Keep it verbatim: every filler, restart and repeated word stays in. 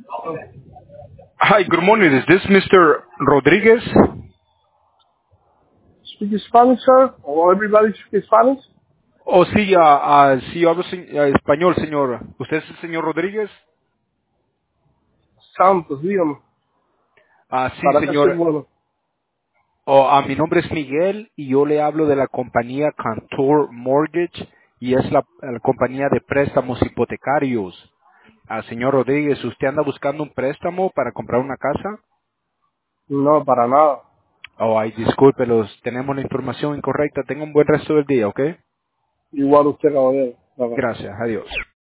Hi, good morning. Is this mister Rodriguez? Speak Spanish, sir? Or everybody speak Spanish? Oh, sí, ah, ah, sí, yo hablo se- ah, español, señor. ¿Usted es el señor Rodríguez? Santos, dígame. Ah, sí, ¿Para qué soy señor. bueno? Oh, ah, mi nombre es Miguel y yo le hablo de la compañía Cantor Mortgage y es la, la compañía de préstamos hipotecarios. Ah, señor Rodríguez, ¿usted anda buscando un préstamo para comprar una casa? No, para nada. Oh, ay, discúlpelos, tenemos la información incorrecta. Tenga un buen resto del día, ¿ok? Igual usted, caballero. Bye, bye. Gracias, adiós.